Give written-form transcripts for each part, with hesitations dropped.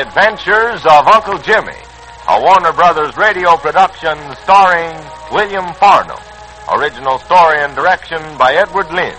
Adventures of Uncle Jimmy, a Warner Brothers radio production starring William Farnham. Original story and direction by Edward Lynn.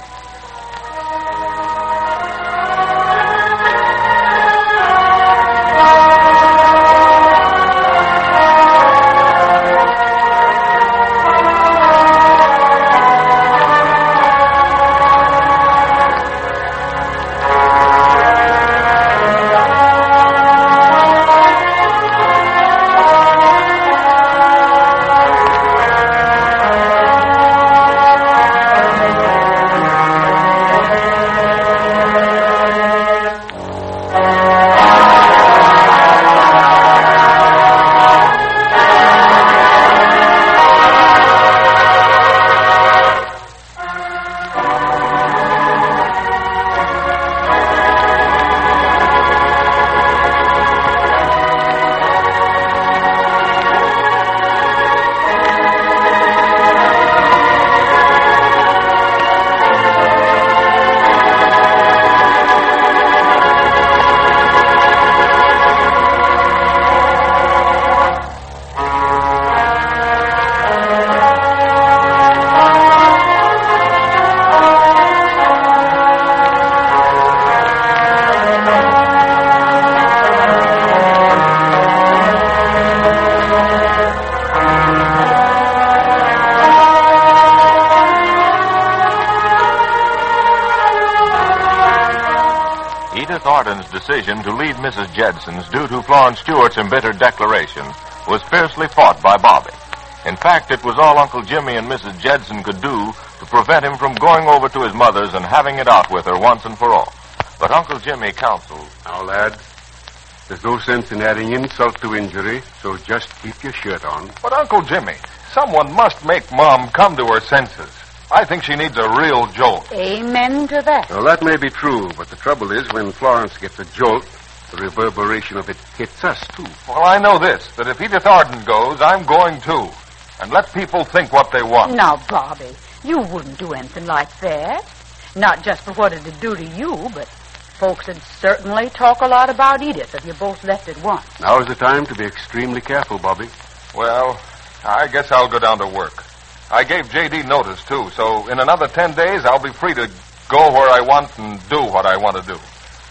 Edith Arden's decision to leave Mrs. Jedson's due to Florence Stewart's embittered declaration was fiercely fought by Bobby. In fact, it was all Uncle Jimmy and Mrs. Jedson could do to prevent him from going over to his mother's and having it out with her once and for all. But Uncle Jimmy counseled, "Now, lad, there's no sense in adding insult to injury, so just keep your shirt on." But, Uncle Jimmy, someone must make Mom come to her senses. I think she needs a real jolt. Amen to that. Well, that may be true, but the trouble is when Florence gets a jolt, the reverberation of it hits us, too. Well, I know this, that if Edith Arden goes, I'm going too. And let people think what they want. Now, Bobby, you wouldn't do anything like that. Not just for what it'd do to you, but folks would certainly talk a lot about Edith if you both left at once. Now's the time to be extremely careful, Bobby. Well, I guess I'll go down to work. I gave J.D. notice, too, so in another 10 days, I'll be free to go where I want and do what I want to do.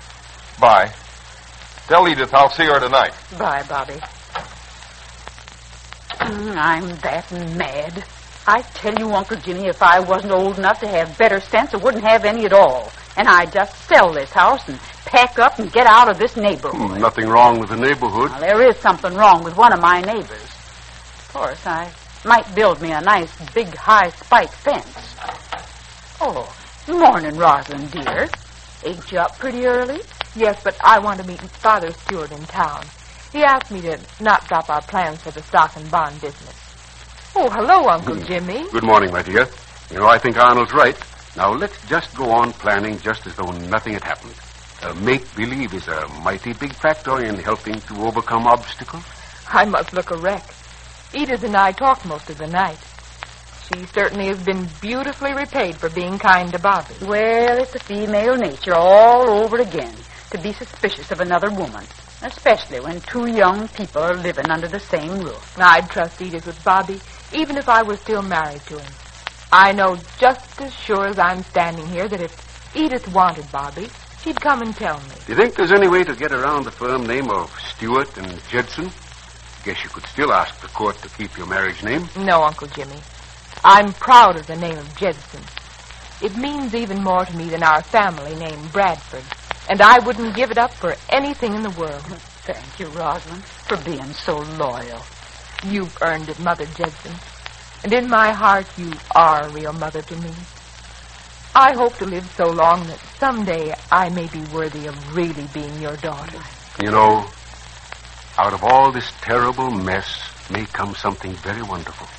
Bye. Tell Edith I'll see her tonight. Bye, Bobby. I'm that mad. I tell you, Uncle Jimmy, if I wasn't old enough to have better sense, I wouldn't have any at all. And I'd just sell this house and pack up and get out of this neighborhood. Nothing wrong with the neighborhood. Well, there is something wrong with one of my neighbors. Of course, I might build me a nice, big, high spike fence. Oh, morning, Rosalind, dear. Ain't you up pretty early? Yes, but I want to meet Father Stewart in town. He asked me to not drop our plans for the stock and bond business. Oh, hello, Uncle Jimmy. Good morning, my dear. You know, I think Arnold's right. Now, let's just go on planning just as though nothing had happened. Make-believe is a mighty big factor in helping to overcome obstacles. I must look a wreck. Edith and I talked most of the night. She certainly has been beautifully repaid for being kind to Bobby. Well, it's a female nature all over again to be suspicious of another woman, especially when two young people are living under the same roof. I'd trust Edith with Bobby, even if I was still married to him. I know just as sure as I'm standing here that if Edith wanted Bobby, she'd come and tell me. Do you think there's any way to get around the firm name of Stewart and Jedson? Guess you could still ask the court to keep your marriage name. No, Uncle Jimmy. I'm proud of the name of Jedson. It means even more to me than our family name, Bradford. And I wouldn't give it up for anything in the world. Thank you, Rosalind, for being so loyal. You've earned it, Mother Jedson. And in my heart, you are a real mother to me. I hope to live so long that someday I may be worthy of really being your daughter. You know, out of all this terrible mess may come something very wonderful.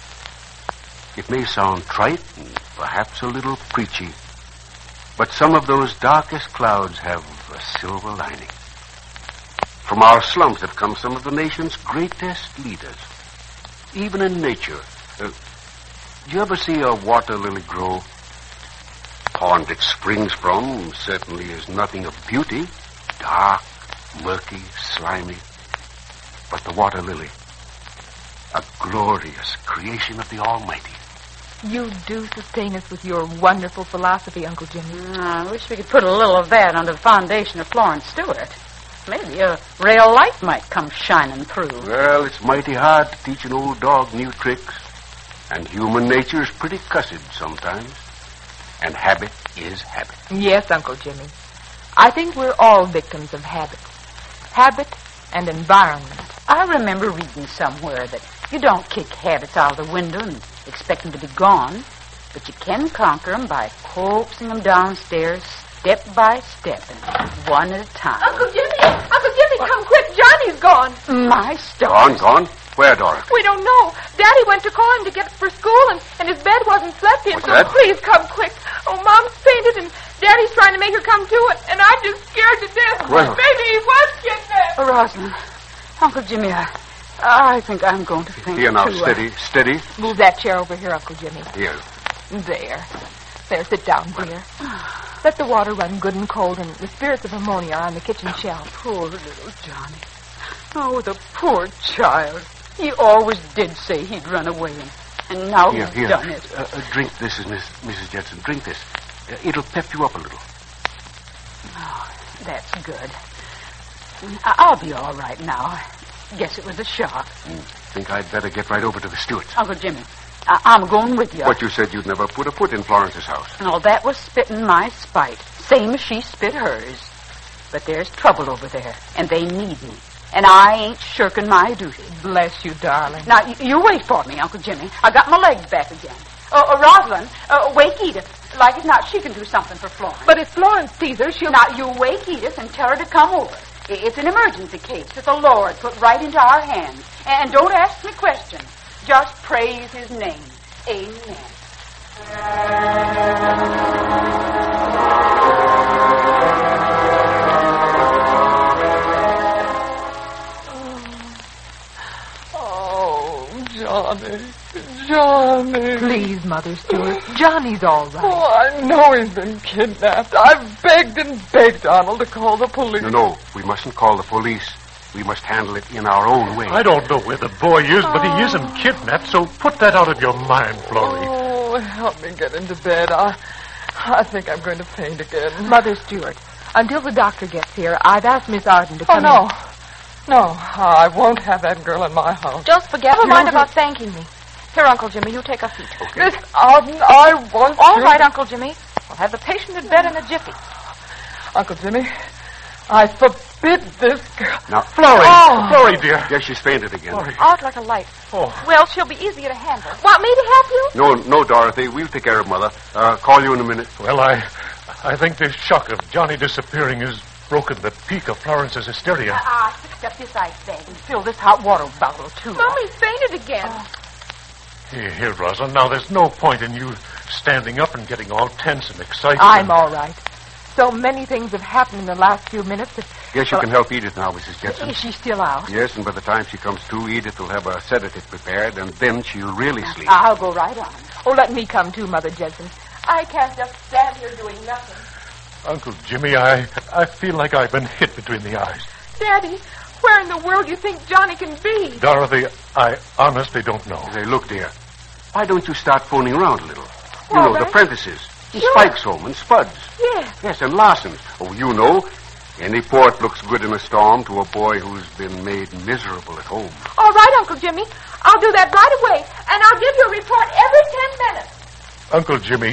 It may sound trite and perhaps a little preachy, but some of those darkest clouds have a silver lining. From our slums have come some of the nation's greatest leaders. Even in nature. Do you ever see a water lily grow? Pond it springs from certainly is nothing of beauty. Dark, murky, slimy. but the water lily. A glorious creation of the Almighty. You do sustain us with your wonderful philosophy, Uncle Jimmy. I wish we could put a little of that under the foundation of Florence Stewart. Maybe a real light might come shining through. Well, it's mighty hard to teach an old dog new tricks. And human nature is pretty cussed sometimes. And habit is habit. Yes, Uncle Jimmy. I think we're all victims of habit. Habit and environment. I remember reading somewhere that you don't kick habits out of the window and expect them to be gone, but you can conquer them by coaxing them downstairs step by step and one at a time. Uncle Jimmy, come quick. Johnny's gone. My stars. Gone? Where, Dora? We don't know. Daddy went to call him to get for school, and his bed wasn't slept in, What's so that? please come quick. Oh, Mom's fainted, and Daddy's trying to make her come to it, and I'm just scared to death. Well. Maybe he was kidnapped. Rosalind, Uncle Jimmy, I think I'm going to faint Here now, too. steady. Move that chair over here, Uncle Jimmy. Here. There, sit down, dear. Let the water run good and cold, and the spirits of ammonia are on the kitchen shelf. Poor little Johnny. Oh, the poor child. He always did say he'd run away, and now he's Here. done it. Drink this, Mrs. Jetson. Drink this. It'll pep you up a little. Oh, that's good. I'll be all right now. I guess it was a shock. Think I'd better get right over to the Stewarts. Uncle Jimmy, I'm going with you. But you said you'd never put a foot in Florence's house. No, that was spitting my spite, same as she spit hers. But there's trouble over there, and they need me. And I ain't shirking my duty. Bless you, darling. Now, you wait for me, Uncle Jimmy. I got my legs back again. Rosalind, wake Edith. Like as not, she can do something for Florence. But if Florence sees her, she'll... Now, you wake Edith and tell her to come over. It's an emergency case that the Lord put right into our hands. And don't ask me questions. Just praise his name. Amen. Johnny. Please, Mother Stewart. Johnny's all right. Oh, I know he's been kidnapped. I've begged and begged Donald to call the police. No, we mustn't call the police. We must handle it in our own way. I don't know where the boy is, but he isn't kidnapped, so put that out of your mind, Florrie. Oh, help me get into bed. I think I'm going to faint again. Mother Stewart, until the doctor gets here, I've asked Miss Arden to come no. in. No, I won't have that girl in my house. Just forget. Never mind about thanking me. Here, Uncle Jimmy, you take a seat. Okay. Miss Arden, I want All you... right, Uncle Jimmy. We'll have the patient in bed in a jiffy. Uncle Jimmy, I forbid this girl... Now, Florrie, dear. Yes, she's fainted again. Out like a light. Oh. Well, she'll be easier to handle. Want me to help you? No, Dorothy. We'll take care of Mother. Call you in a minute. Well, I think the shock of Johnny disappearing has broken the peak of Florence's hysteria. I picked up this ice bag and filled this hot water bottle, too. Mommy's fainted again. Here, Rosalind, now there's no point in you standing up and getting all tense and excited. I'm all right. So many things have happened in the last few minutes that... Yes, you can help Edith now, Mrs. Jetson. Is she still out? Yes, and by the time she comes to, Edith will have a sedative prepared, and then she'll really sleep. I'll go right on. Oh, let me come too, Mother Jensen. I can't just stand here doing nothing. Uncle Jimmy, I feel like I've been hit between the eyes. Daddy, where in the world do you think Johnny can be? Dorothy, I honestly don't know. Say, look, dear, why don't you start phoning around a little? You Well, know, the then- Prentices, and Sure. Spike's home, and Spud's. Yes. Yes, and Larson's. Oh, you know, any port looks good in a storm to a boy who's been made miserable at home. All right, Uncle Jimmy. I'll do that right away, and I'll give you a report every 10 minutes. Uncle Jimmy,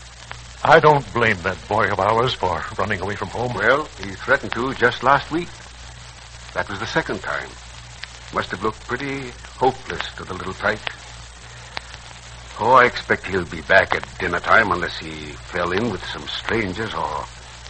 I don't blame that boy of ours for running away from home. Well, he threatened to just last week. That was the second time. Must have looked pretty hopeless to the little tyke. Oh, I expect he'll be back at dinner time unless he fell in with some strangers or...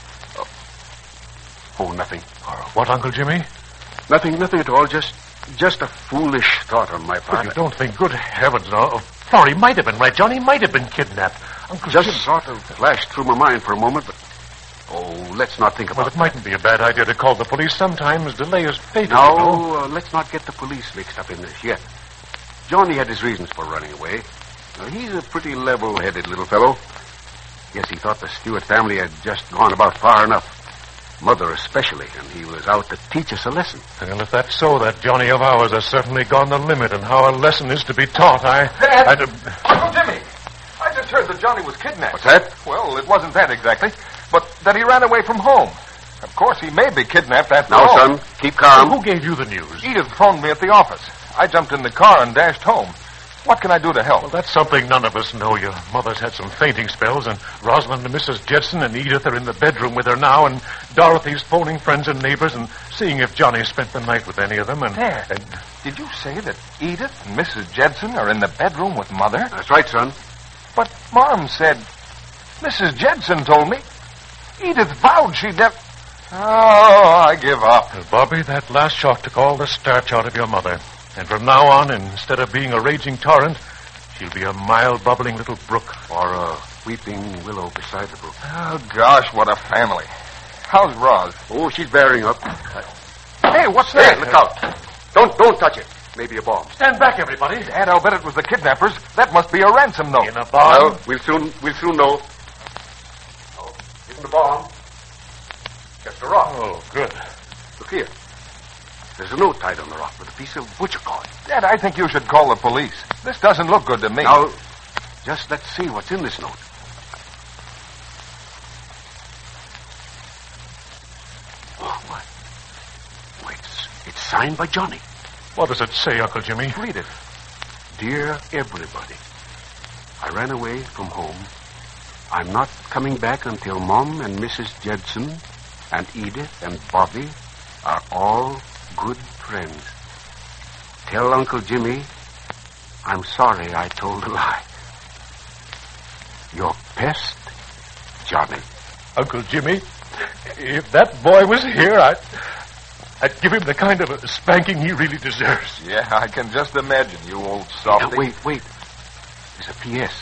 Oh, nothing. What, Uncle Jimmy? Nothing at all. Just a foolish thought on my But part. you don't think, good heavens, no. Florrie might have been right. Johnny might have been kidnapped. Uncle Just Jimmy. sort of flashed through my mind for a moment, but... Oh, let's not think Well, about it mightn't be a bad idea to call the police. Sometimes delay is fatal. No, you know. let's not get the police mixed up in this yet. Johnny had his reasons for running away. Now, he's a pretty level-headed little fellow. Guess he thought the Stewart family had just gone about far enough. Mother especially, and he was out to teach us a lesson. Well, if that's so, that Johnny of ours has certainly gone the limit in how a lesson is to be taught. Dad! Uncle Jimmy! I just heard that Johnny was kidnapped. What's that? Well, it wasn't that exactly, but that he ran away from home. Of course, he may be kidnapped after Now, all. son, keep calm. Who gave you the news? Edith phoned me at the office. I jumped in the car and dashed home. What can I do to help? Well, that's something none of us know. Your mother's had some fainting spells, and Rosalind and Mrs. Judson and Edith are in the bedroom with her now, and Dorothy's phoning friends and neighbors and seeing if Johnny spent the night with any of them. Dad, did you say that Edith and Mrs. Judson are in the bedroom with Mother? That's right, son. But Mom said... Mrs. Judson told me. Edith vowed she'd never... Oh, I give up. Well, Bobby, that last shock took all the starch out of your mother. And from now on, instead of being a raging torrent, she'll be a mild, bubbling little brook. Or a weeping willow beside the brook. Oh, gosh, what a family. How's Roz? Oh, she's bearing up. Hey, what's that? Hey, look out. Don't touch it. Maybe a bomb. Stand back, everybody. Dad, I'll bet it was the kidnappers. That must be a ransom note. In a bomb? Well, we'll soon know. No, isn't a bomb. Just a rock. Oh, good. Look here. There's a note tied on the rock with a piece of butcher cord. Dad, I think you should call the police. This doesn't look good to me. Now, just let's see what's in this note. Oh, what? Wait, it's signed by Johnny. What does it say, Uncle Jimmy? Read it. Dear everybody, I ran away from home. I'm not coming back until Mom and Mrs. Judson and Edith and Bobby are all good friends. Tell Uncle Jimmy I'm sorry I told a lie. Your pest, Johnny. Uncle Jimmy, if that boy was here, I'd give him the kind of a spanking he really deserves. Yeah, I can just imagine, you old softy. Now, wait. There's a P.S.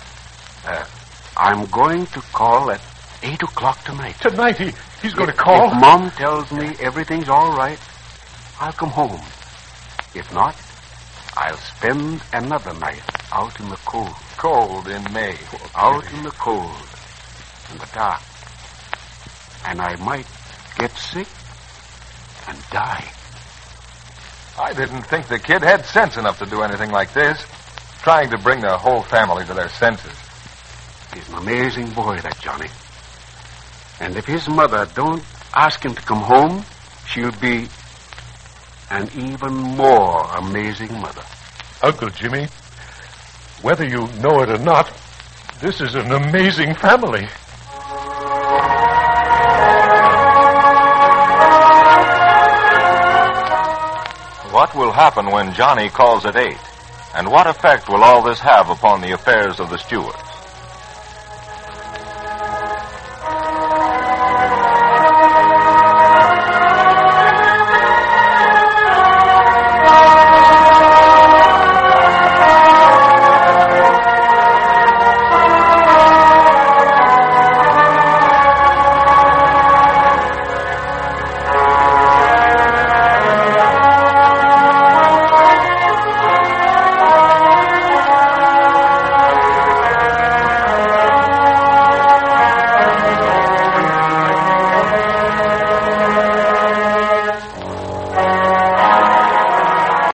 I'm going to call at 8 o'clock tonight. Tonight he's going to call? If Mom tells me everything's all right, I'll come home. If not, I'll spend another night out in the cold. Cold in May. Out in the cold, in the dark. And I might get sick and die. I didn't think the kid had sense enough to do anything like this. Trying to bring the whole family to their senses. He's an amazing boy, that Johnny. And if his mother don't ask him to come home, she'll be an even more amazing mother. Uncle Jimmy, whether you know it or not, this is an amazing family. What will happen when Johnny calls at 8? And what effect will all this have upon the affairs of the steward?